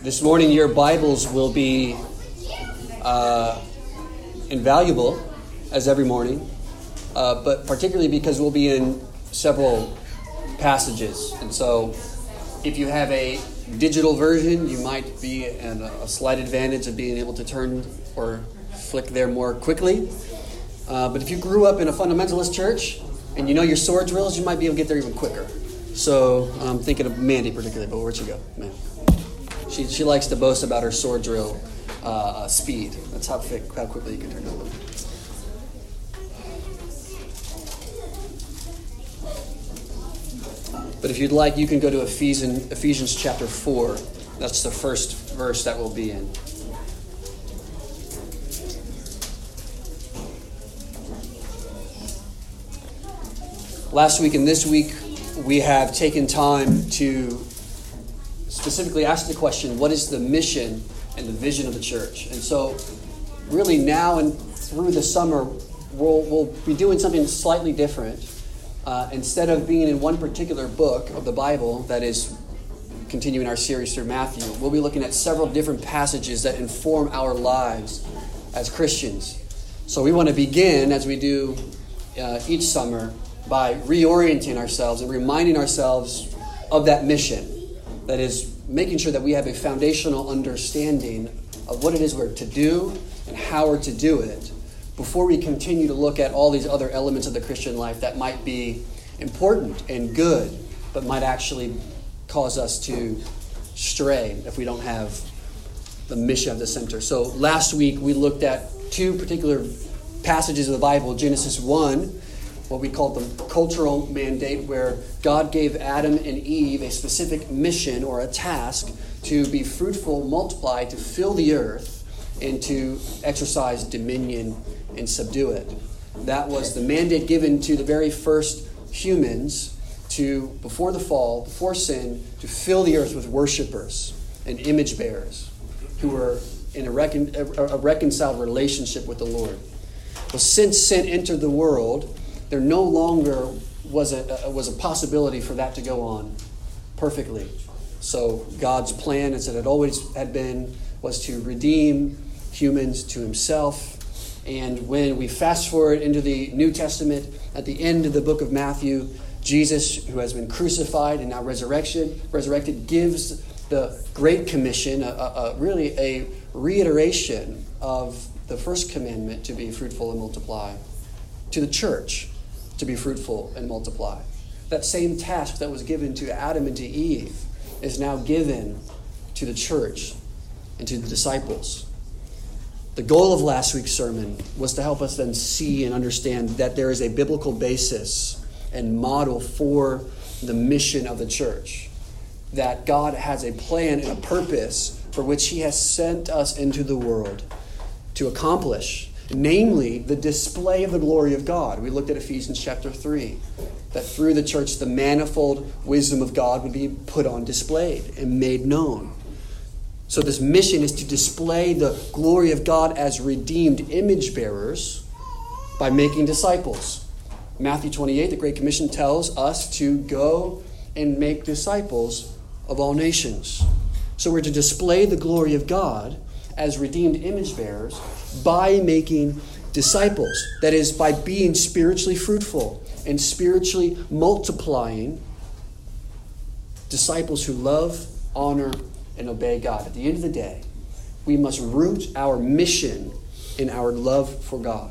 This morning, your Bibles will be invaluable, as every morning, but particularly because we'll be in several passages. And so, if you have a digital version, you might be at a slight advantage of being able to turn or flick there more quickly. But if you grew up in a fundamentalist church and you know your sword drills, you might be able to get there even quicker. So I'm thinking of Mandy particularly, but where'd she go? Man. She likes to boast about her sword drill speed. That's how quickly you can turn it over. But if you'd like, you can go to Ephesians chapter 4. That's the first verse that we'll be in. Last week and this week, we have taken time to specifically ask the question, what is the mission and the vision of the church? And so really now and through the summer, we'll be doing something slightly different. Instead of being in one particular book of the Bible, that is continuing our series through Matthew, we'll be looking at several different passages that inform our lives as Christians. So we want to begin, as we do each summer, by reorienting ourselves and reminding ourselves of that mission. That is, making sure that we have a foundational understanding of what it is we're to do and how we're to do it before we continue to look at all these other elements of the Christian life that might be important and good, but might actually cause us to stray if we don't have the mission at the center. So last week we looked at two particular passages of the Bible, Genesis 1, what we call the cultural mandate, where God gave Adam and Eve a specific mission or a task to be fruitful, multiply, to fill the earth, and to exercise dominion and subdue it. That was the mandate given to the very first humans to, before the fall, before sin, to fill the earth with worshipers and image bearers who were in a reconciled relationship with the Lord. Well, since sin entered the world, there no longer was a possibility for that to go on perfectly. So God's plan, as it had always had been, was to redeem humans to himself. And when we fast forward into the New Testament, at the end of the book of Matthew, Jesus, who has been crucified and now resurrected, gives the Great Commission, really a reiteration of the first commandment to be fruitful and multiply, to the church, to be fruitful and multiply. That same task that was given to Adam and to Eve is now given to the church and to the disciples. The goal of last week's sermon was to help us then see and understand that there is a biblical basis and model for the mission of the church. That God has a plan and a purpose for which he has sent us into the world to accomplish, namely the display of the glory of God. We looked at Ephesians chapter 3, that through the church the manifold wisdom of God would be put on display and made known. So this mission is to display the glory of God as redeemed image bearers by making disciples. Matthew 28, the Great Commission, tells us to go and make disciples of all nations. So we're to display the glory of God as redeemed image bearers by making disciples. That is, by being spiritually fruitful and spiritually multiplying disciples who love, honor, and obey God. At the end of the day, we must root our mission in our love for God.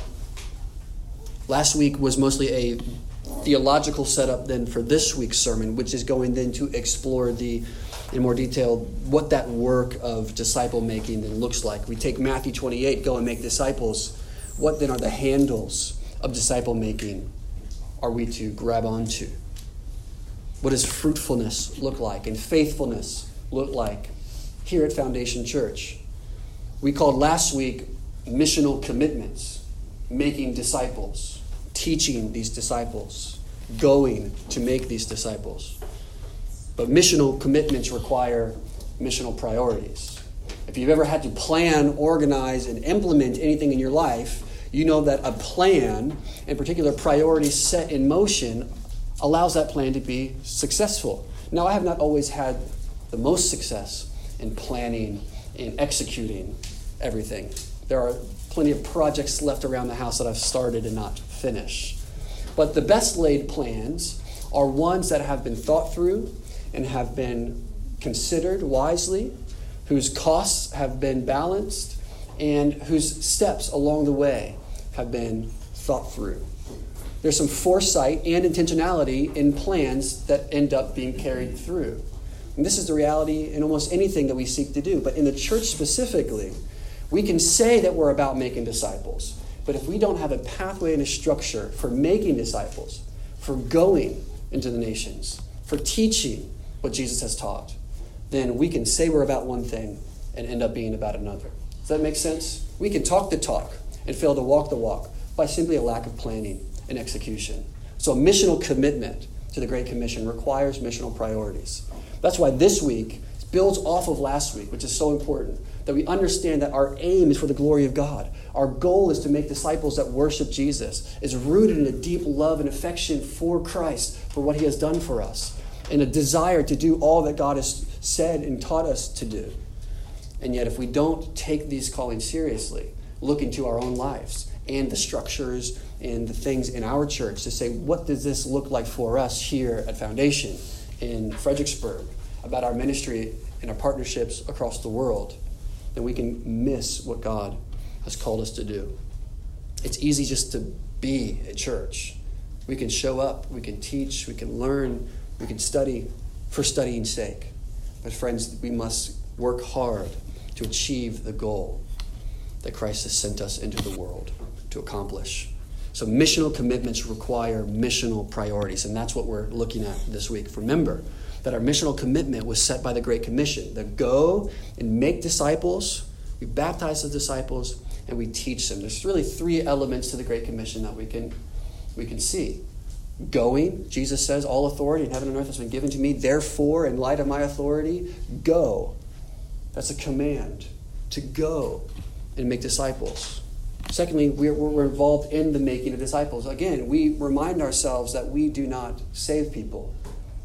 Last week was mostly a theological setup then for this week's sermon, which is going then to explore in more detail what that work of disciple making then looks like. We take Matthew 28, go and make disciples. What then are the handles of disciple making are we to grab onto? What does fruitfulness look like and faithfulness look like here at Foundation Church? We called last week missional commitments, making disciples, teaching these disciples, going to make these disciples. But missional commitments require missional priorities. If you've ever had to plan, organize, and implement anything in your life, you know that a plan, and particular priorities set in motion, allows that plan to be successful. Now, I have not always had the most success and planning and executing everything. There are plenty of projects left around the house that I've started and not finished. But the best laid plans are ones that have been thought through and have been considered wisely, whose costs have been balanced, and whose steps along the way have been thought through. There's some foresight and intentionality in plans that end up being carried through. And this is the reality in almost anything that we seek to do. But in the church specifically, we can say that we're about making disciples. But if we don't have a pathway and a structure for making disciples, for going into the nations, for teaching what Jesus has taught, then we can say we're about one thing and end up being about another. Does that make sense? We can talk the talk and fail to walk the walk by simply a lack of planning and execution. So a missional commitment to the Great Commission requires missional priorities. That's why this week builds off of last week, which is so important, that we understand that our aim is for the glory of God. Our goal is to make disciples that worship Jesus, is rooted in a deep love and affection for Christ, for what he has done for us, and a desire to do all that God has said and taught us to do. And yet if we don't take these callings seriously, look into our own lives and the structures and the things in our church to say, what does this look like for us here at Foundation in Fredericksburg, about our ministry and our partnerships across the world, then we can miss what God has called us to do. It's easy just to be at church. We can show up, we can teach, we can learn, we can study for studying's sake. But friends, we must work hard to achieve the goal that Christ has sent us into the world to accomplish. So missional commitments require missional priorities, and that's what we're looking at this week. Remember that our missional commitment was set by the Great Commission, the go and make disciples, we baptize the disciples, and we teach them. There's really three elements to the Great Commission that we can see. Going, Jesus says, all authority in heaven and earth has been given to me, therefore, in light of my authority, go. That's a command, to go and make disciples. Secondly, we're involved in the making of disciples. Again, we remind ourselves that we do not save people.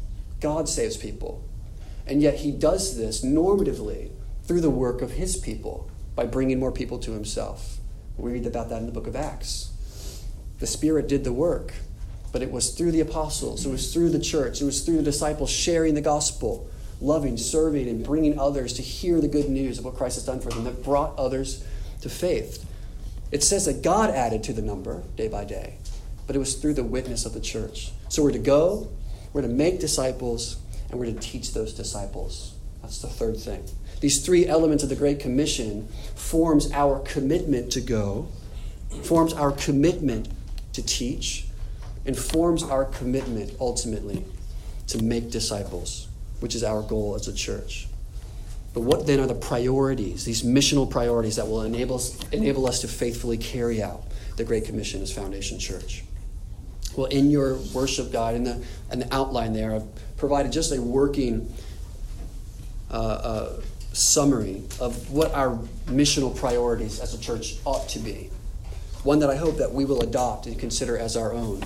God saves people. And yet he does this normatively through the work of his people by bringing more people to himself. We read about that in the book of Acts. The Spirit did the work, but it was through the apostles. It was through the church. It was through the disciples sharing the gospel, loving, serving, and bringing others to hear the good news of what Christ has done for them that brought others to faith. It says that God added to the number day by day, but it was through the witness of the church. So we're to go, we're to make disciples, and we're to teach those disciples. That's the third thing. These three elements of the Great Commission forms our commitment to go, forms our commitment to teach, and forms our commitment ultimately to make disciples, which is our goal as a church. But what then are the priorities, these missional priorities that will enable us to faithfully carry out the Great Commission as Foundation Church? Well, in your worship guide, in the outline there, I've provided just a working summary of what our missional priorities as a church ought to be. One that I hope that we will adopt and consider as our own.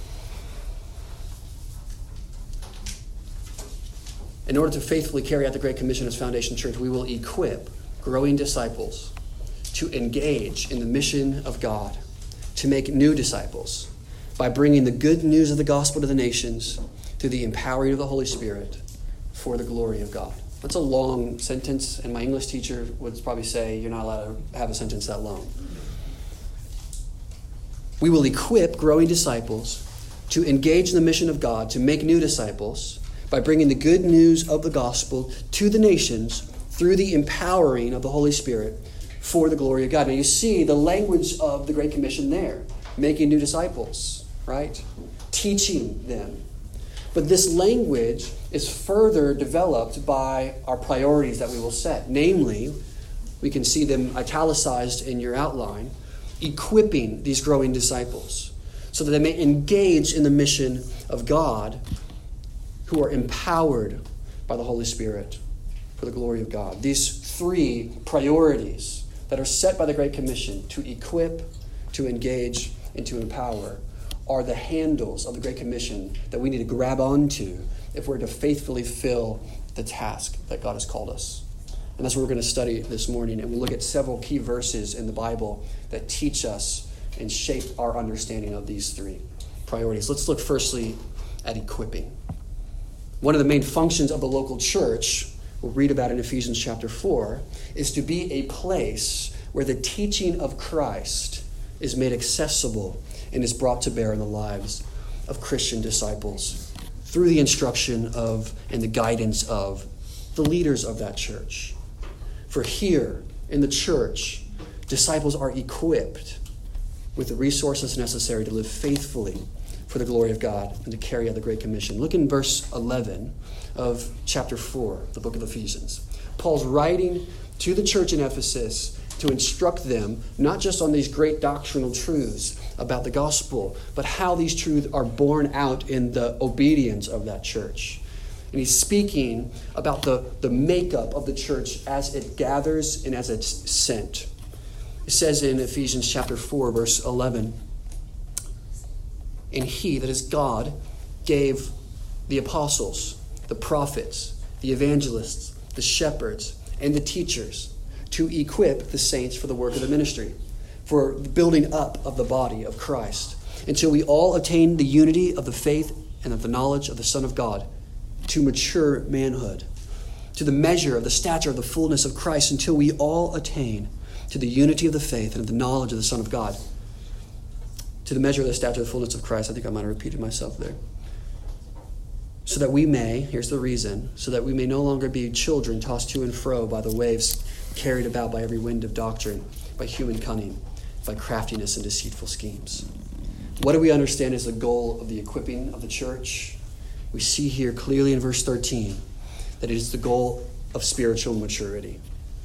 In order to faithfully carry out the Great Commission as Foundation Church, we will equip growing disciples to engage in the mission of God, to make new disciples by bringing the good news of the gospel to the nations through the empowering of the Holy Spirit for the glory of God. That's a long sentence, and my English teacher would probably say you're not allowed to have a sentence that long. We will equip growing disciples to engage in the mission of God, to make new disciples, by bringing the good news of the gospel to the nations through the empowering of the Holy Spirit for the glory of God. Now you see the language of the Great Commission there. Making new disciples, right? Teaching them. But this language is further developed by our priorities that we will set. Namely, we can see them italicized in your outline, equipping these growing disciples so that they may engage in the mission of God, who are empowered by the Holy Spirit for the glory of God. These three priorities that are set by the Great Commission to equip, to engage, and to empower are the handles of the Great Commission that we need to grab onto if we're to faithfully fill the task that God has called us. And that's what we're going to study this morning. And we'll look at several key verses in the Bible that teach us and shape our understanding of these three priorities. Let's look firstly at equipping. One of the main functions of the local church, we'll read about in Ephesians chapter 4, is to be a place where the teaching of Christ is made accessible and is brought to bear in the lives of Christian disciples through the instruction of and the guidance of the leaders of that church. For here in the church, disciples are equipped with the resources necessary to live faithfully for the glory of God and to carry out the Great Commission. Look in verse 11 of chapter 4, the book of Ephesians. Paul's writing to the church in Ephesus to instruct them not just on these great doctrinal truths about the gospel, but how these truths are borne out in the obedience of that church. And he's speaking about the makeup of the church as it gathers and as it's sent. It says in Ephesians chapter 4, verse 11, "And he," that is God, "gave the apostles, the prophets, the evangelists, the shepherds, and the teachers to equip the saints for the work of the ministry, for the building up of the body of Christ, until we all attain the unity of the faith and of the knowledge of the Son of God, to mature manhood, to the measure of the stature of the fullness of Christ, until we all attain to the unity of the faith and of the knowledge of the Son of God." To the measure of the stature of the fullness of Christ. I think I might have repeated myself there. So that we may, here's the reason, so that we may no longer be children tossed to and fro by the waves, carried about by every wind of doctrine, by human cunning, by craftiness and deceitful schemes. What do we understand is the goal of the equipping of the church? We see here clearly in verse 13 that it is the goal of spiritual maturity.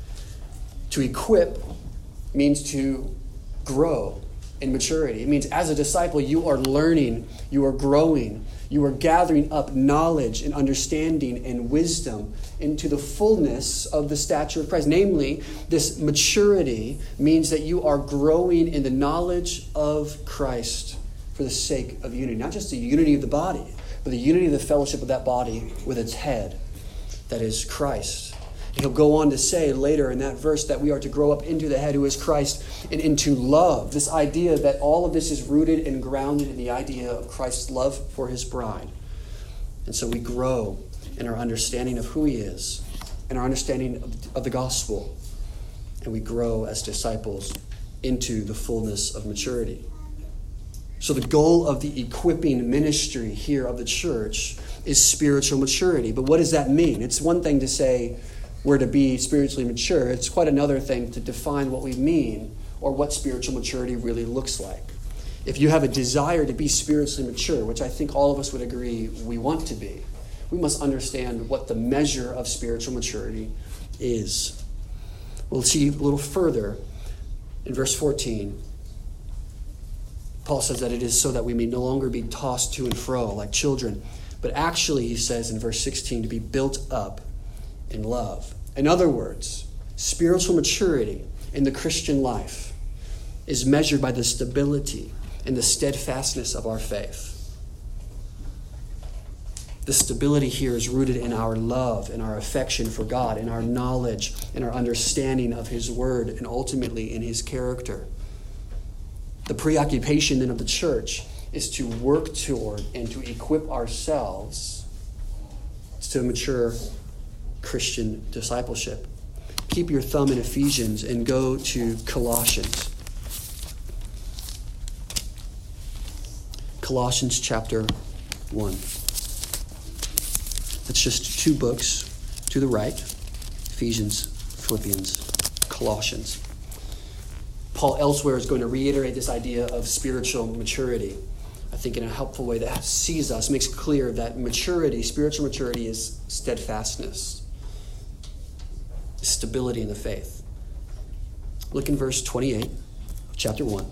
To equip means to grow in maturity. It means as a disciple, you are learning, you are growing, you are gathering up knowledge and understanding and wisdom into the fullness of the stature of Christ. Namely, this maturity means that you are growing in the knowledge of Christ for the sake of unity. Not just the unity of the body, but the unity of the fellowship of that body with its head, that is Christ. And he'll go on to say later in that verse that we are to grow up into the head who is Christ and into love. This idea that all of this is rooted and grounded in the idea of Christ's love for his bride. And so we grow in our understanding of who he is and our understanding of the gospel. And we grow as disciples into the fullness of maturity. So the goal of the equipping ministry here of the church is spiritual maturity. But what does that mean? It's one thing to say we're to be spiritually mature. It's quite another thing to define what we mean or what spiritual maturity really looks like. If you have a desire to be spiritually mature, which I think all of us would agree we want to be, we must understand what the measure of spiritual maturity is. We'll see a little further in verse 14. Paul says that it is so that we may no longer be tossed to and fro like children, but actually, he says in verse 16, to be built up in love. In other words, spiritual maturity in the Christian life is measured by the stability and the steadfastness of our faith. The stability here is rooted in our love and our affection for God, in our knowledge and our understanding of his word, and ultimately in his character. The preoccupation then of the church is to work toward and to equip ourselves to mature Christian discipleship. Keep your thumb in Ephesians and go to Colossians. Colossians chapter 1. That's just two books to the right. Ephesians, Philippians, Colossians. Paul elsewhere is going to reiterate this idea of spiritual maturity, I think in a helpful way that sees us, makes clear that maturity, spiritual maturity, is steadfastness, stability in the faith. Look in verse 28 of chapter 1.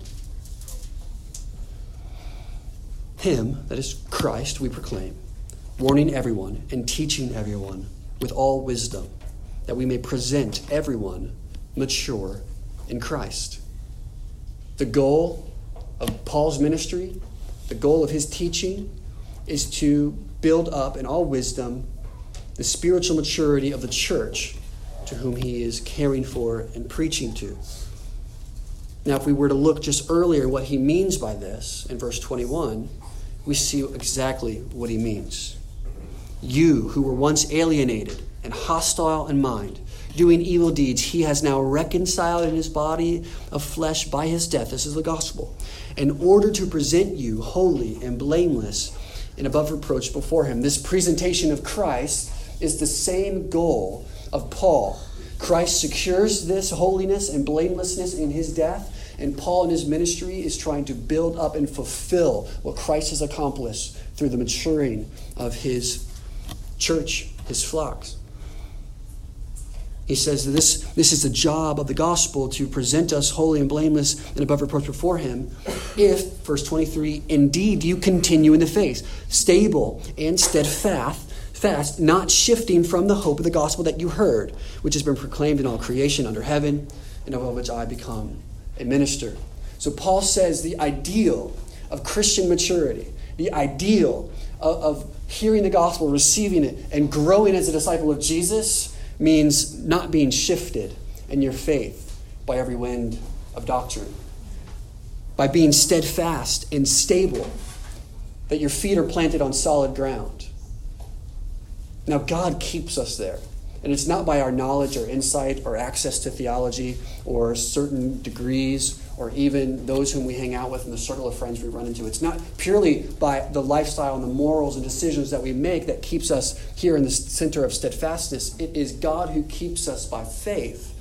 Him, that is Christ, we proclaim, warning everyone and teaching everyone with all wisdom, that we may present everyone mature in Christ. The goal of Paul's ministry, the goal of his teaching, is to build up in all wisdom the spiritual maturity of the church to whom he is caring for and preaching to. Now, if we were to look just earlier at what he means by this, in verse 21, we see exactly what he means. You who were once alienated and hostile in mind, doing evil deeds, he has now reconciled in his body of flesh by his death. This is the gospel. In order to present you holy and blameless and above reproach before him. This presentation of Christ is the same goal of Paul. Christ secures this holiness and blamelessness in his death, and Paul in his ministry is trying to build up and fulfill what Christ has accomplished through the maturing of his church, his flocks. He says that this is the job of the gospel, to present us holy and blameless and above reproach before him, if, verse 23, indeed you continue in the faith, stable and steadfast, not shifting from the hope of the gospel that you heard, which has been proclaimed in all creation under heaven, and of which I become a minister. So Paul says the ideal of Christian maturity, the ideal of hearing the gospel, receiving it, and growing as a disciple of Jesus means not being shifted in your faith by every wind of doctrine. By being steadfast and stable, that your feet are planted on solid ground. Now, God keeps us there. And it's not by our knowledge or insight or access to theology or certain degrees or even those whom we hang out with in the circle of friends we run into. It's not purely by the lifestyle and the morals and decisions that we make that keeps us here in the center of steadfastness. It is God who keeps us by faith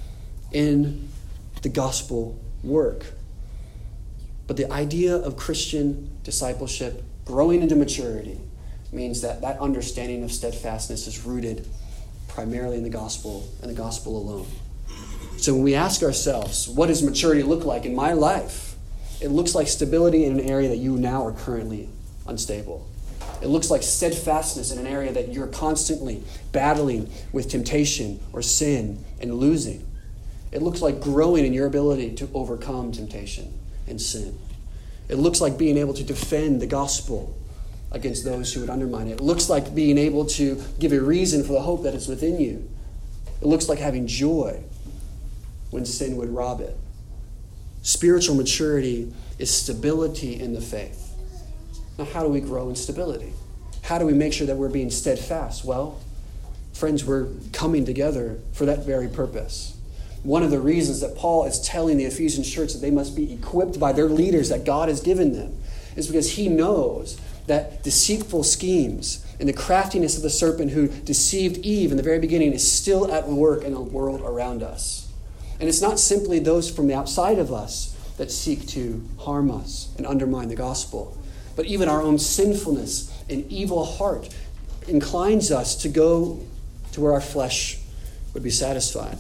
in the gospel work. But the idea of Christian discipleship, growing into maturity, means that that understanding of steadfastness is rooted primarily in the gospel and the gospel alone. So when we ask ourselves, what does maturity look like in my life? It looks like stability in an area that you now are currently unstable. It looks like steadfastness in an area that you're constantly battling with temptation or sin and losing. It looks like growing in your ability to overcome temptation and sin. It looks like being able to defend the gospel against those who would undermine it. It looks like being able to give a reason for the hope that is within you. It looks like having joy when sin would rob it. Spiritual maturity is stability in the faith. Now, how do we grow in stability? How do we make sure that we're being steadfast? Well, friends, we're coming together for that very purpose. One of the reasons that Paul is telling the Ephesian church that they must be equipped by their leaders that God has given them is because he knows that deceitful schemes and the craftiness of the serpent who deceived Eve in the very beginning is still at work in the world around us. And it's not simply those from the outside of us that seek to harm us and undermine the gospel, but even our own sinfulness and evil heart inclines us to go to where our flesh would be satisfied.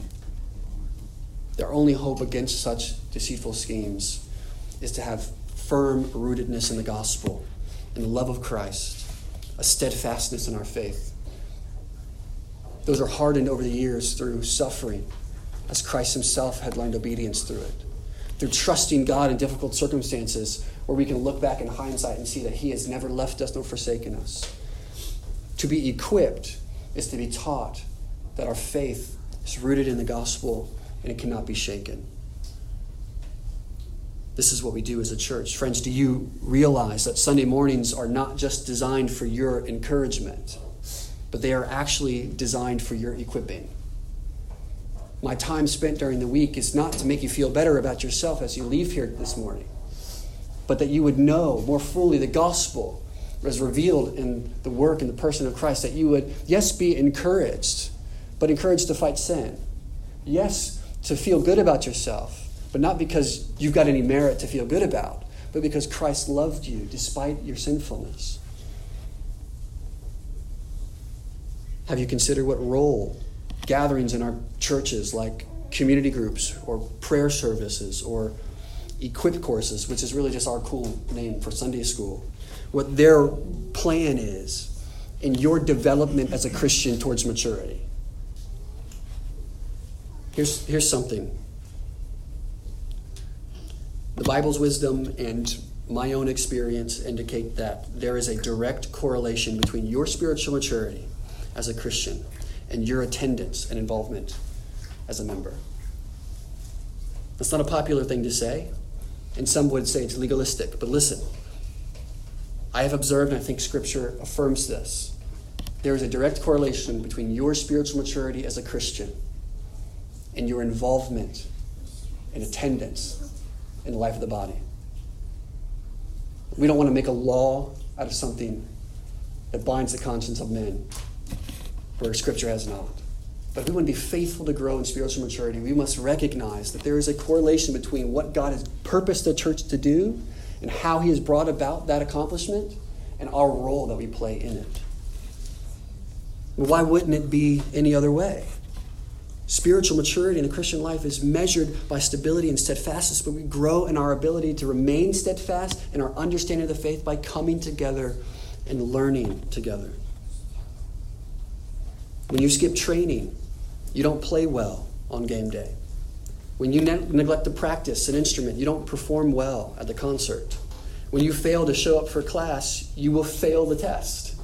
Their only hope against such deceitful schemes is to have firm rootedness in the gospel, in the love of Christ, a steadfastness in our faith. Those are hardened over the years through suffering, as Christ himself had learned obedience through it. Through trusting God in difficult circumstances, where we can look back in hindsight and see that he has never left us nor forsaken us. To be equipped is to be taught that our faith is rooted in the gospel and it cannot be shaken. This is what we do as a church. Friends, do you realize that Sunday mornings are not just designed for your encouragement, but they are actually designed for your equipping? My time spent during the week is not to make you feel better about yourself as you leave here this morning, but that you would know more fully the gospel as revealed in the work and the person of Christ, that you would, yes, be encouraged, but encouraged to fight sin. Yes, to feel good about yourself, but not because you've got any merit to feel good about, but because Christ loved you despite your sinfulness. Have you considered what role gatherings in our churches like community groups or prayer services or equip courses, which is really just our cool name for Sunday school, what their plan is in your development as a Christian towards maturity? Here's something. The Bible's wisdom and my own experience indicate that there is a direct correlation between your spiritual maturity as a Christian and your attendance and involvement as a member. That's not a popular thing to say, and some would say it's legalistic. But listen, I have observed, and I think Scripture affirms this, there is a direct correlation between your spiritual maturity as a Christian and your involvement and attendance in the life of the body. We don't want to make a law out of something that binds the conscience of men, where Scripture has not. But if we want to be faithful to grow in spiritual maturity, we must recognize that there is a correlation between what God has purposed the church to do and how he has brought about that accomplishment and our role that we play in it. Why wouldn't it be any other way? Spiritual maturity in the Christian life is measured by stability and steadfastness, but we grow in our ability to remain steadfast in our understanding of the faith by coming together and learning together. When you skip training, you don't play well on game day. When you neglect to practice an instrument, you don't perform well at the concert. When you fail to show up for class, you will fail the test.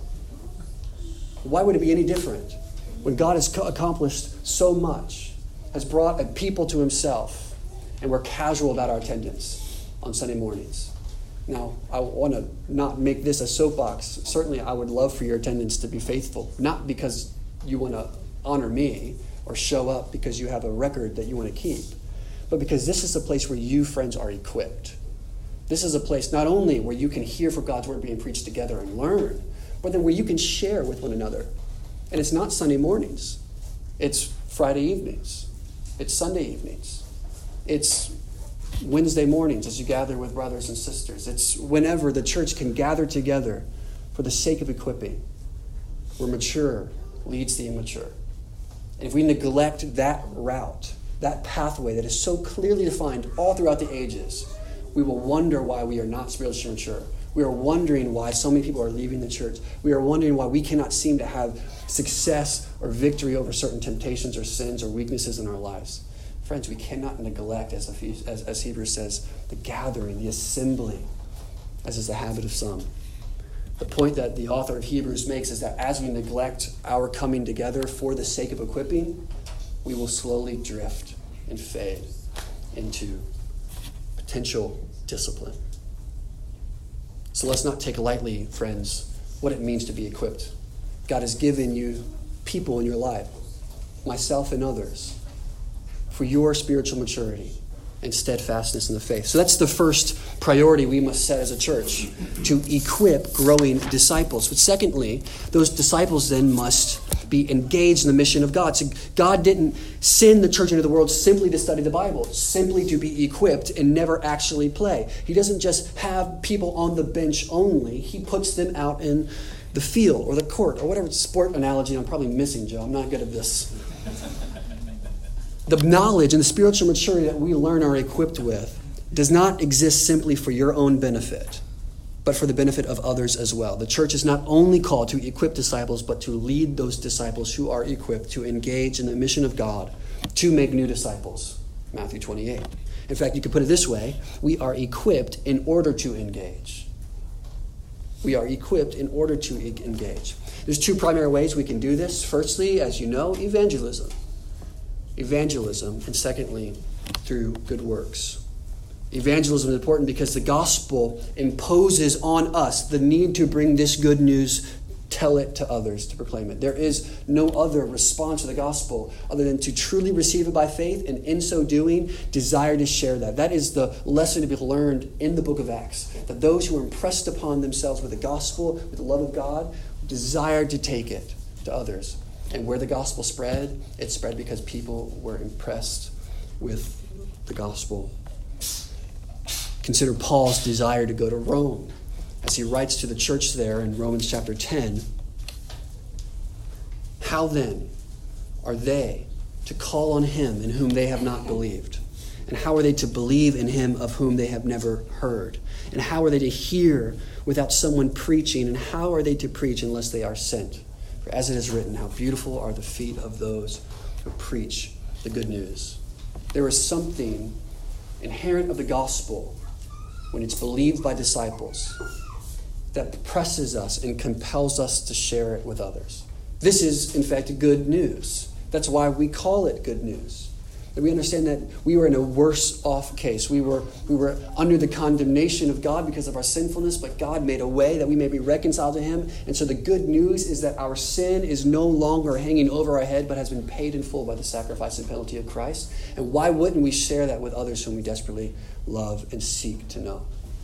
Why would it be any different? When God has accomplished so much, has brought a people to himself, and we're casual about our attendance on Sunday mornings. Now, I want to not make this a soapbox. Certainly, I would love for your attendance to be faithful, not because you want to honor me or show up because you have a record that you want to keep, but because this is a place where you, friends, are equipped. This is a place not only where you can hear from God's word being preached together and learn, but then where you can share with one another. And it's not Sunday mornings. It's Friday evenings. It's Sunday evenings. It's Wednesday mornings as you gather with brothers and sisters. It's whenever the church can gather together for the sake of equipping, where mature leads the immature. And if we neglect that route, that pathway that is so clearly defined all throughout the ages, we will wonder why we are not spiritually mature. We are wondering why so many people are leaving the church. We are wondering why we cannot seem to have success or victory over certain temptations or sins or weaknesses in our lives. Friends, we cannot neglect, as Hebrews says, the gathering, the assembly, as is the habit of some. The point that the author of Hebrews makes is that as we neglect our coming together for the sake of equipping, we will slowly drift and fade into potential discipline. So let's not take lightly, friends, what it means to be equipped. God has given you people in your life, myself and others, for your spiritual maturity and steadfastness in the faith. So that's the first priority we must set as a church, to equip growing disciples. But secondly, those disciples then must be engaged in the mission of God. So God didn't send the church into the world simply to study the Bible, simply to be equipped and never actually play. He doesn't just have people on the bench only. He puts them out in the field or the court or whatever sport analogy I'm probably missing, Joe. I'm not good at this. The knowledge and the spiritual maturity that we learn are equipped with does not exist simply for your own benefit, but for the benefit of others as well. The church is not only called to equip disciples, but to lead those disciples who are equipped to engage in the mission of God, to make new disciples. Matthew 28. In fact, you could put it this way: we are equipped in order to engage. We are equipped in order to engage. There's two primary ways we can do this. Firstly, as you know, evangelism, and secondly, through good works. Evangelism is important because the gospel imposes on us the need to bring this good news, tell it to others, to proclaim it. There is no other response to the gospel other than to truly receive it by faith, and in so doing, desire to share that. That is the lesson to be learned in the book of Acts, that those who are impressed upon themselves with the gospel, with the love of God, desire to take it to others. And where the gospel spread, it spread because people were impressed with the gospel. Consider Paul's desire to go to Rome as he writes to the church there in Romans chapter 10. How then are they to call on him in whom they have not believed? And how are they to believe in him of whom they have never heard? And how are they to hear without someone preaching? And how are they to preach unless they are sent? For as it is written, how beautiful are the feet of those who preach the good news. There is something inherent of the gospel when it's believed by disciples that presses us and compels us to share it with others. This is, in fact, good news. That's why we call it good news. That we understand that we were in a worse off case. We were under the condemnation of God because of our sinfulness, but God made a way that we may be reconciled to him. And so the good news is that our sin is no longer hanging over our head, but has been paid in full by the sacrifice and penalty of Christ. And why wouldn't we share that with others whom we desperately love and seek to know?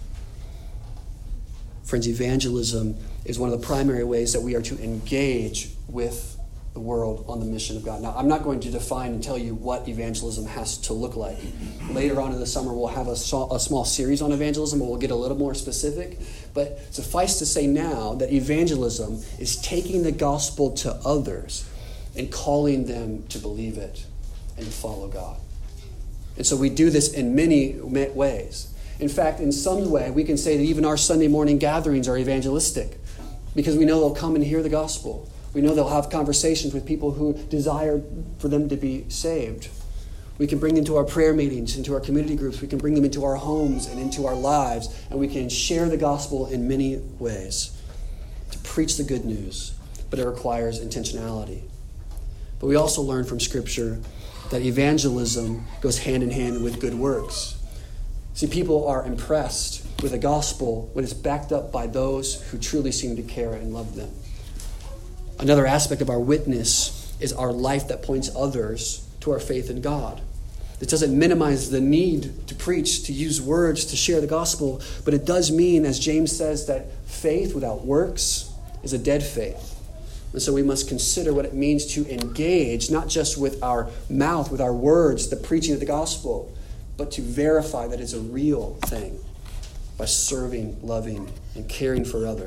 Friends, evangelism is one of the primary ways that we are to engage with the world on the mission of God. Now, I'm not going to define and tell you what evangelism has to look like. Later on in the summer, we'll have a small series on evangelism where we'll get a little more specific. But suffice to say now that evangelism is taking the gospel to others and calling them to believe it and to follow God. And so we do this in many ways. In fact, in some way, we can say that even our Sunday morning gatherings are evangelistic because we know they'll come and hear the gospel. We know they'll have conversations with people who desire for them to be saved. We can bring them to our prayer meetings, into our community groups. We can bring them into our homes and into our lives, and we can share the gospel in many ways to preach the good news, but it requires intentionality. But we also learn from Scripture that evangelism goes hand in hand with good works. See, people are impressed with the gospel when it's backed up by those who truly seem to care and love them. Another aspect of our witness is our life that points others to our faith in God. It doesn't minimize the need to preach, to use words, to share the gospel, but it does mean, as James says, that faith without works is a dead faith. And so we must consider what it means to engage, not just with our mouth, with our words, the preaching of the gospel, but to verify that it's a real thing by serving, loving, and caring for others.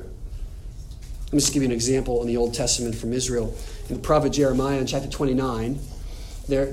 Let me just give you an example in the Old Testament from Israel. In the prophet Jeremiah in chapter 29, they're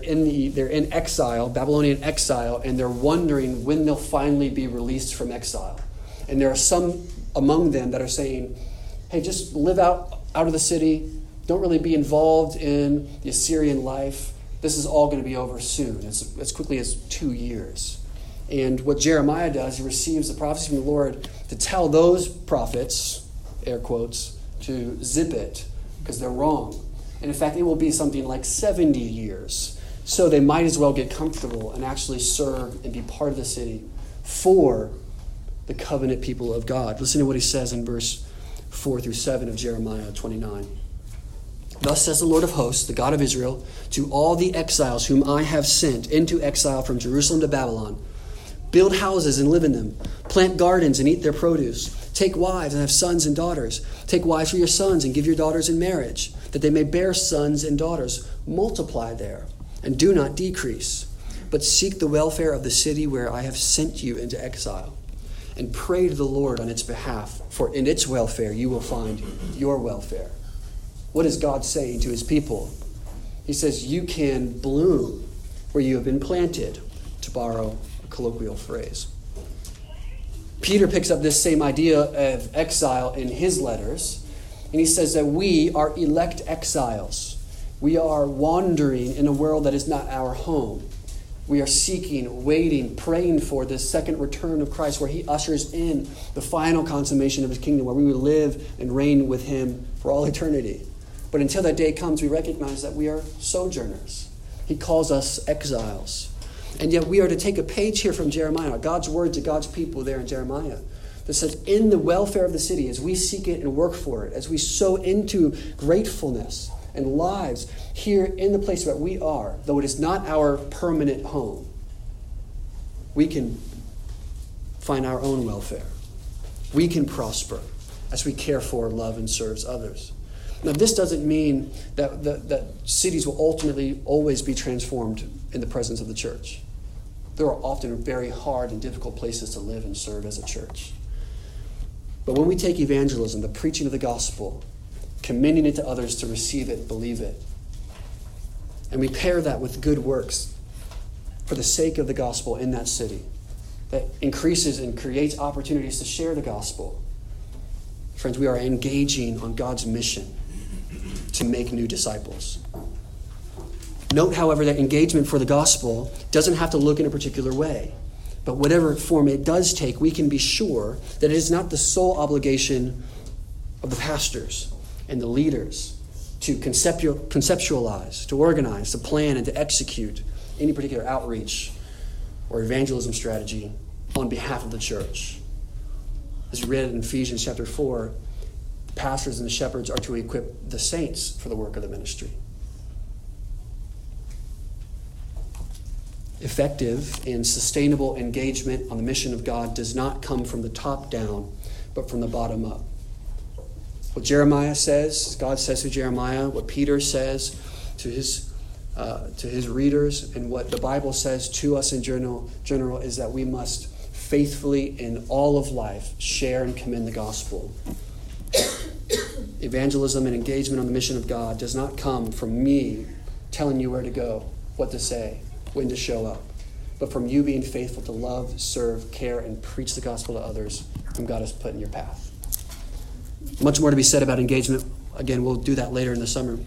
in exile, Babylonian exile, and they're wondering when they'll finally be released from exile. And there are some among them that are saying, hey, just live out of the city. Don't really be involved in the Assyrian life. This is all going to be over soon, as quickly as 2 years. And what Jeremiah does, he receives the prophecy from the Lord to tell those prophets, air quotes, to zip it, because they're wrong. And in fact, it will be something like 70 years. So they might as well get comfortable and actually serve and be part of the city for the covenant people of God. Listen to what he says in verse 4 through 7 of Jeremiah 29. Thus says the Lord of hosts, the God of Israel, to all the exiles whom I have sent into exile from Jerusalem to Babylon, build houses and live in them, plant gardens and eat their produce, take wives and have sons and daughters, take wives for your sons and give your daughters in marriage, that they may bear sons and daughters. Multiply there and do not decrease, but seek the welfare of the city where I have sent you into exile, and pray to the Lord on its behalf, for in its welfare you will find your welfare. What is God saying to his people? He says, you can bloom where you have been planted, to borrow a colloquial phrase. Peter picks up this same idea of exile in his letters, and he says that we are elect exiles. We are wandering in a world that is not our home. We are seeking, waiting, praying for this second return of Christ, where he ushers in the final consummation of his kingdom, where we will live and reign with him for all eternity. But until that day comes, we recognize that we are sojourners. He calls us exiles. And yet we are to take a page here from Jeremiah, God's word to God's people there in Jeremiah, that says, in the welfare of the city, as we seek it and work for it, as we sow into gratefulness and lives here in the place where we are, though it is not our permanent home, we can find our own welfare. We can prosper as we care for, love, and serve others. Now, this doesn't mean that cities will ultimately always be transformed in the presence of the church. There are often very hard and difficult places to live and serve as a church. But when we take evangelism, the preaching of the gospel, commending it to others to receive it, believe it, and we pair that with good works for the sake of the gospel in that city, that increases and creates opportunities to share the gospel, friends, we are engaging on God's mission to make new disciples. Note, however, that engagement for the gospel doesn't have to look in a particular way. But whatever form it does take, we can be sure that it is not the sole obligation of the pastors and the leaders to conceptualize, to organize, to plan, and to execute any particular outreach or evangelism strategy on behalf of the church. As we read in Ephesians chapter 4, the pastors and the shepherds are to equip the saints for the work of the ministry. Effective and sustainable engagement on the mission of God does not come from the top down, but from the bottom up. What Jeremiah says, God says to Jeremiah, what Peter says to his readers, and what the Bible says to us in general is that we must faithfully in all of life share and commend the gospel. Evangelism and engagement on the mission of God does not come from me telling you where to go, what to say, when to show up, but from you being faithful to love, serve, care, and preach the gospel to others whom God has put in your path. Much more to be said about engagement. Again, we'll do that later in the summer.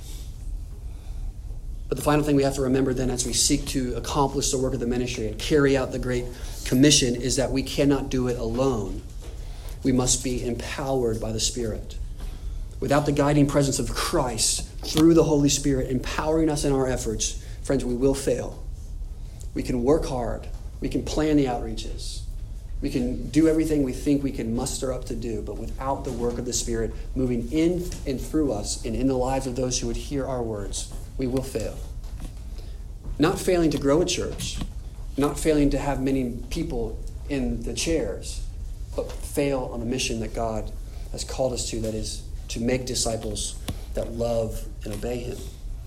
But the final thing we have to remember then as we seek to accomplish the work of the ministry and carry out the Great Commission is that we cannot do it alone. We must be empowered by the Spirit. Without the guiding presence of Christ through the Holy Spirit empowering us in our efforts, friends, we will fail. We can work hard. We can plan the outreaches. We can do everything we think we can muster up to do, but without the work of the Spirit moving in and through us and in the lives of those who would hear our words, we will fail. Not failing to grow a church, not failing to have many people in the chairs, but fail on the mission that God has called us to, that is to make disciples that love and obey Him.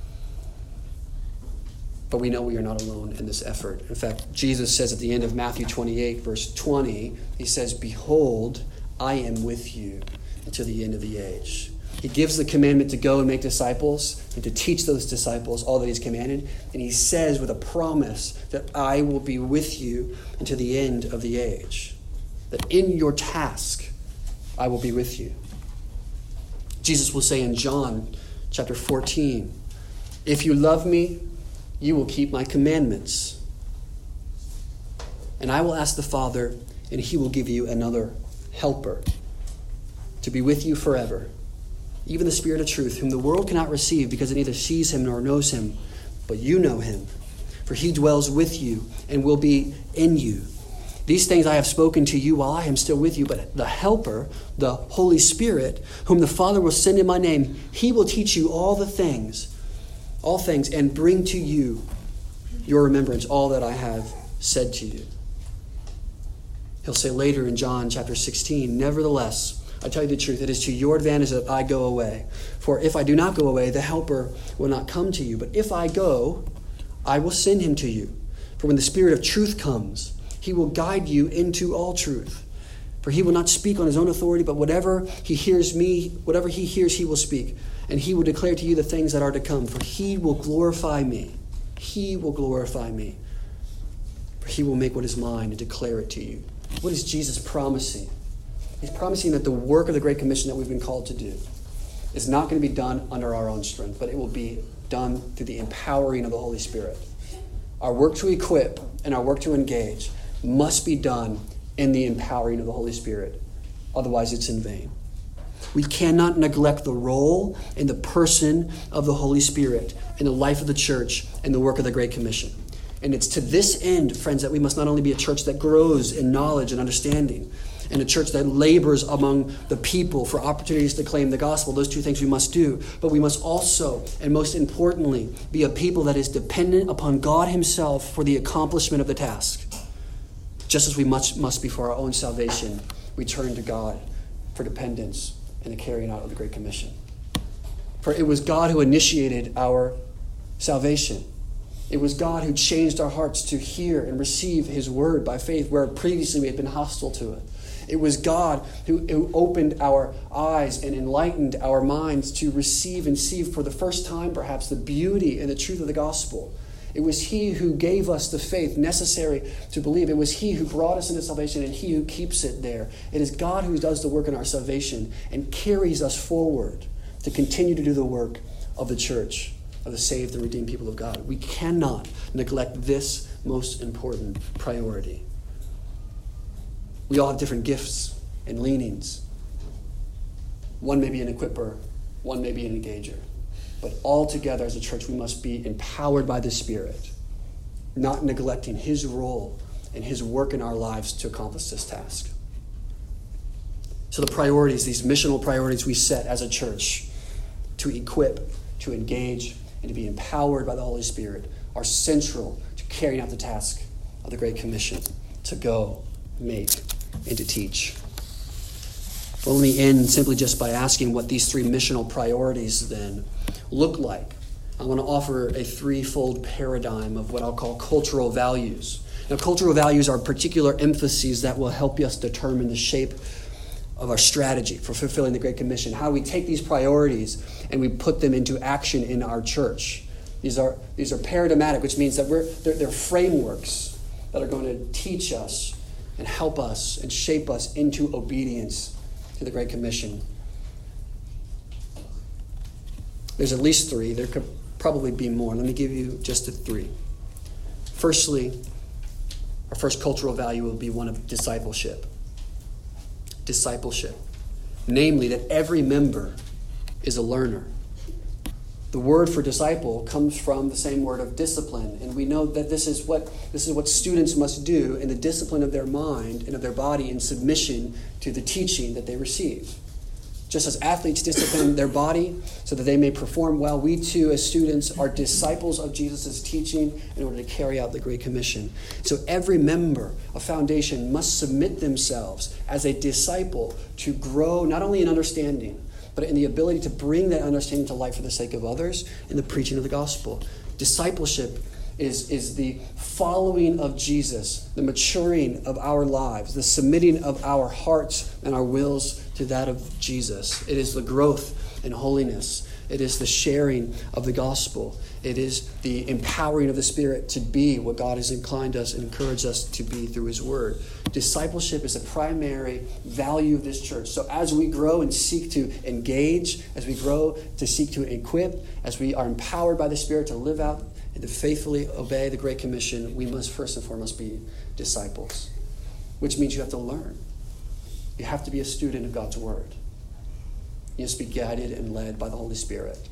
But we know we are not alone in this effort. In fact, Jesus says at the end of Matthew 28, verse 20, he says, "Behold, I am with you until the end of the age." He gives the commandment to go and make disciples and to teach those disciples all that He's commanded. And He says with a promise that I will be with you until the end of the age. That in your task, I will be with you. Jesus will say in John chapter 14, "If you love me, you will keep my commandments. And I will ask the Father, and He will give you another helper to be with you forever, even the Spirit of truth, whom the world cannot receive because it neither sees Him nor knows Him, but you know Him, for He dwells with you and will be in you. These things I have spoken to you while I am still with you, but the Helper, the Holy Spirit, whom the Father will send in my name, He will teach you all things, and bring to you your remembrance all that I have said to you." He'll say later in John chapter 16, "Nevertheless, I tell you the truth, it is to your advantage that I go away. For if I do not go away, the Helper will not come to you. But if I go, I will send Him to you. For when the Spirit of truth comes, He will guide you into all truth. For He will not speak on His own authority, but whatever He hears, He will speak. And He will declare to you the things that are to come. For He will glorify me. He will glorify me. For He will make what is mine and declare it to you." What is Jesus promising? He's promising that the work of the Great Commission that we've been called to do is not going to be done under our own strength, but it will be done through the empowering of the Holy Spirit. Our work to equip and our work to engage must be done in the empowering of the Holy Spirit. Otherwise, it's in vain. We cannot neglect the role and the person of the Holy Spirit in the life of the church and the work of the Great Commission. And it's to this end, friends, that we must not only be a church that grows in knowledge and understanding, and a church that labors among the people for opportunities to claim the gospel. Those two things we must do. But we must also, and most importantly, be a people that is dependent upon God Himself for the accomplishment of the task. Just as we must be for our own salvation, we turn to God for dependence and the carrying out of the Great Commission. For it was God who initiated our salvation. It was God who changed our hearts to hear and receive His word by faith, where previously we had been hostile to it. It was God who opened our eyes and enlightened our minds to receive and see for the first time, perhaps, the beauty and the truth of the gospel. It was He who gave us the faith necessary to believe. It was He who brought us into salvation, and He who keeps it there. It is God who does the work in our salvation and carries us forward to continue to do the work of the church, of the saved and redeemed people of God. We cannot neglect this most important priority. We all have different gifts and leanings. One may be an equipper, one may be an engager. But all together as a church, we must be empowered by the Spirit, not neglecting his role and his work in our lives to accomplish this task. So the priorities, these missional priorities we set as a church to equip, to engage, and to be empowered by the Holy Spirit are central to carrying out the task of the Great Commission, to go, make, and to teach. We'll only end simply just by asking what these three missional priorities then look like. I want to offer a threefold paradigm of what I'll call cultural values. Now, cultural values are particular emphases that will help us determine the shape of our strategy for fulfilling the Great Commission, how we take these priorities and we put them into action in our church. These are paradigmatic, which means that they're frameworks that are going to teach us and help us and shape us into obedience to the Great Commission. There's at least three. There could probably be more. Let me give you just the three. Firstly, our first cultural value will be one of discipleship. Discipleship. Namely, that every member is a learner. The word for disciple comes from the same word of discipline, and we know that this is what students must do in the discipline of their mind and of their body in submission to the teaching that they receive. Just as athletes discipline their body so that they may perform well, we too, as students, are disciples of Jesus' teaching in order to carry out the Great Commission. So every member of Foundation must submit themselves as a disciple to grow not only in understanding, but in the ability to bring that understanding to life for the sake of others in the preaching of the gospel. Discipleship is the following of Jesus, the maturing of our lives, the submitting of our hearts and our wills to that of Jesus. It is the growth in holiness. It is the sharing of the gospel. It is the empowering of the Spirit to be what God has inclined us and encouraged us to be through his word. Discipleship is a primary value of this church. So as we grow and seek to engage, as we grow to seek to equip, as we are empowered by the Spirit to live out and to faithfully obey the Great Commission, we must first and foremost be disciples, which means you have to learn. You have to be a student of God's word. You must be guided and led by the Holy Spirit.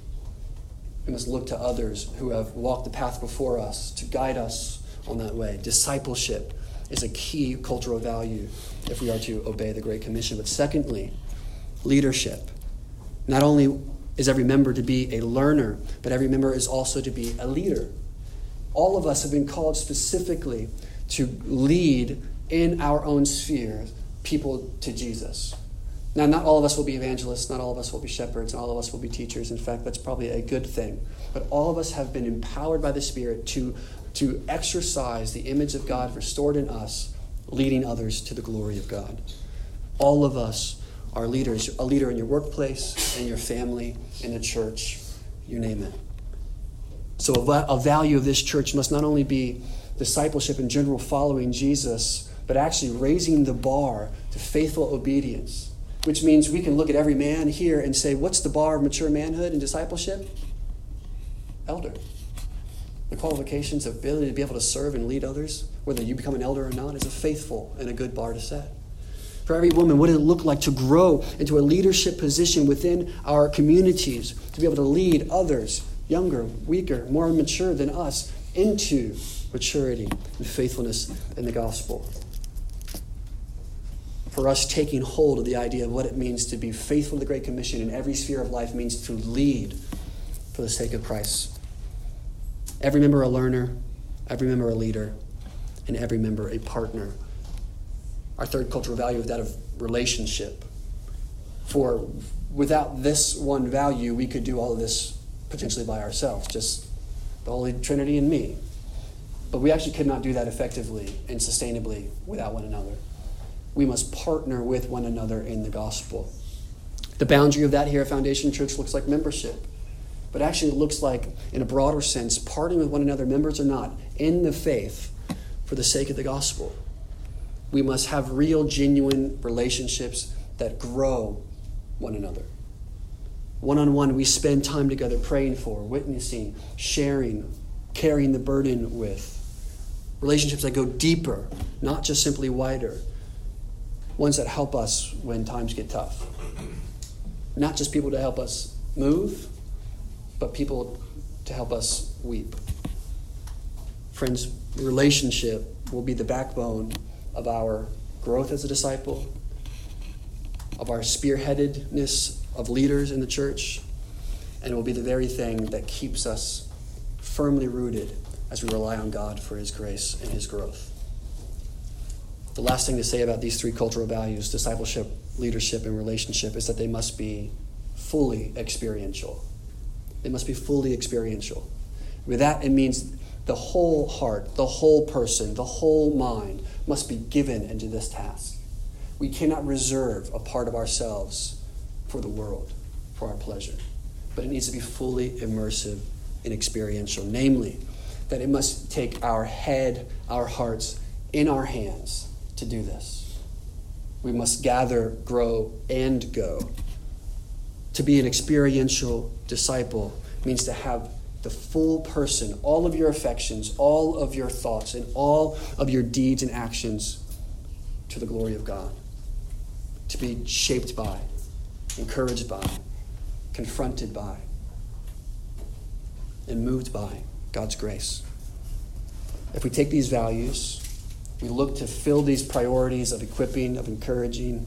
We must look to others who have walked the path before us to guide us on that way. Discipleship is a key cultural value if we are to obey the Great Commission. But secondly, leadership. Not only is every member to be a learner, but every member is also to be a leader. All of us have been called specifically to lead in our own sphere people to Jesus. Now, not all of us will be evangelists, not all of us will be shepherds, not all of us will be teachers. In fact, that's probably a good thing. But all of us have been empowered by the Spirit to exercise the image of God restored in us, leading others to the glory of God. All of us are leaders. A leader in your workplace, in your family, in the church, you name it. So a value of this church must not only be discipleship in general, following Jesus, but actually raising the bar to faithful obedience, which means we can look at every man here and say, what's the bar of mature manhood and discipleship? Elder. The qualifications of ability to be able to serve and lead others, whether you become an elder or not, is a faithful and a good bar to set. For every woman, what does it look like to grow into a leadership position within our communities, to be able to lead others, younger, weaker, more mature than us, into maturity and faithfulness in the gospel? For us, taking hold of the idea of what it means to be faithful to the Great Commission in every sphere of life means to lead for the sake of Christ. Every member a learner, every member a leader, and every member a partner. Our third cultural value is that of relationship. For without this one value, we could do all of this potentially by ourselves, just the Holy Trinity and me. But we actually could not do that effectively and sustainably without one another. We must partner with one another in the gospel. The boundary of that here at Foundation Church looks like membership. But actually it looks like, in a broader sense, partnering with one another, members or not, in the faith for the sake of the gospel. We must have real, genuine relationships that grow one another. One-on-one, we spend time together praying for, witnessing, sharing, carrying the burden with. Relationships that go deeper, not just simply wider. Ones that help us when times get tough. Not just people to help us move, but people to help us weep. Friends, relationship will be the backbone of our growth as a disciple, of our spearheadedness of leaders in the church, and it will be the very thing that keeps us firmly rooted as we rely on God for his grace and his growth. The last thing to say about these three cultural values, discipleship, leadership, and relationship, is that they must be fully experiential. They must be fully experiential. With that, it means the whole heart, the whole person, the whole mind must be given into this task. We cannot reserve a part of ourselves for the world, for our pleasure. But it needs to be fully immersive and experiential. Namely, that it must take our head, our hearts, in our hands to do this. We must gather, grow, and go. To be an experiential disciple means to have the full person, all of your affections, all of your thoughts, and all of your deeds and actions to the glory of God. To be shaped by, encouraged by, confronted by, and moved by God's grace. If we take these values, we look to fill these priorities of equipping, of encouraging,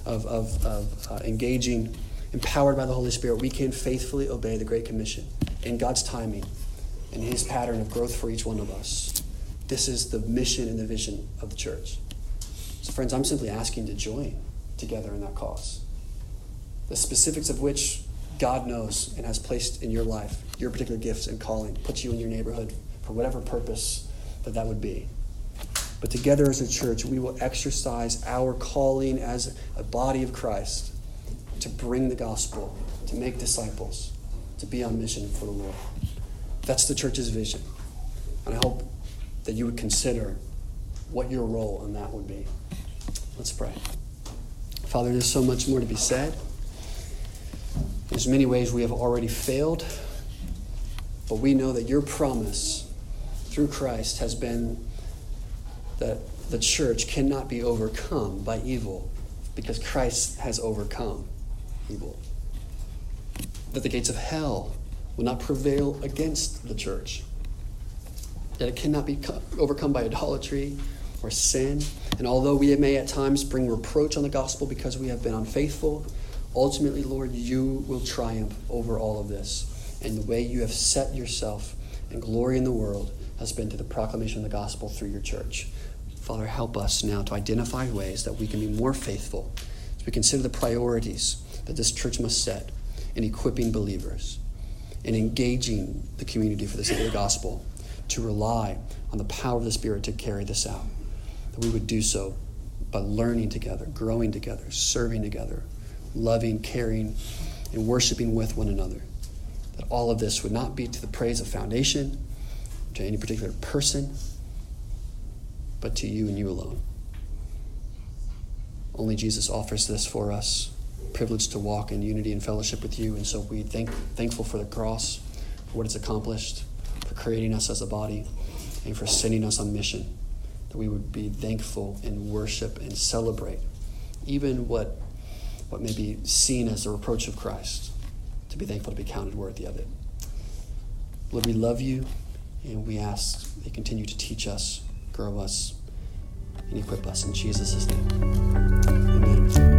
of engaging, empowered by the Holy Spirit, we can faithfully obey the Great Commission in God's timing and his pattern of growth for each one of us. This is the mission and the vision of the church. So friends, I'm simply asking to join together in that cause. The specifics of which God knows and has placed in your life, your particular gifts and calling, puts you in your neighborhood for whatever purpose that would be. But together as a church, we will exercise our calling as a body of Christ to bring the gospel, to make disciples, to be on mission for the Lord. That's the church's vision. And I hope that you would consider what your role in that would be. Let's pray. Father, there's so much more to be said. There's many ways we have already failed, but we know that your promise through Christ has been that the church cannot be overcome by evil because Christ has overcome evil. That the gates of hell will not prevail against the church. That it cannot be overcome by idolatry or sin. And although we may at times bring reproach on the gospel because we have been unfaithful, ultimately, Lord, you will triumph over all of this. And the way you have set yourself and glory in the world has been to the proclamation of the gospel through your church. Father, help us now to identify ways that we can be more faithful as we consider the priorities that this church must set in equipping believers and engaging the community for the sake of the gospel, to rely on the power of the Spirit to carry this out. That we would do so by learning together, growing together, serving together, loving, caring, and worshiping with one another. That all of this would not be to the praise of Foundation, to any particular person, but to you and you alone. Only Jesus offers this for us, privileged to walk in unity and fellowship with you. And so we thankful for the cross, for what it's accomplished, for creating us as a body, and for sending us on mission. That we would be thankful and worship and celebrate even what may be seen as a reproach of Christ, to be thankful to be counted worthy of it. Lord, we love you, and we ask that you continue to teach us, grow us, and equip us in Jesus' name. Amen.